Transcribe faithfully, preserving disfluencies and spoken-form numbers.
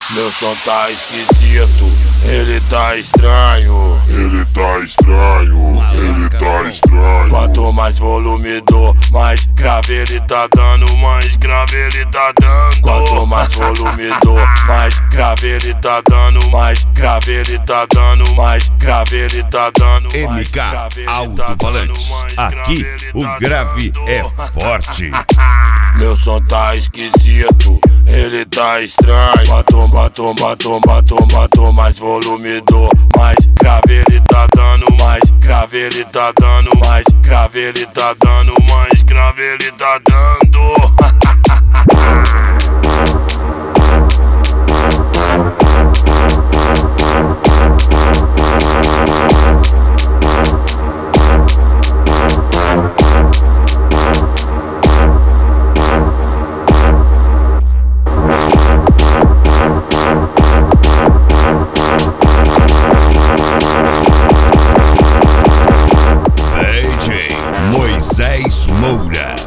Meu som tá esquisito, ele tá estranho. Ele tá estranho, ele tá estranho. Quanto mais volume dou, mais grave ele tá dando, mais grave ele tá dando. Quanto mais volume dou, mais grave ele tá dando, mais grave ele tá dando, mais grave ele tá dando. M K Alto-Falantes, aqui o grave é forte. Meu som tá esquisito, ele tá estranho. Quanto, quanto, quanto, quanto, quanto mais volume dou, mais grave ele tá dando, mais grave ele tá dando, mais grave ele tá dando, mais grave ele tá dando. D J Moisés Moura.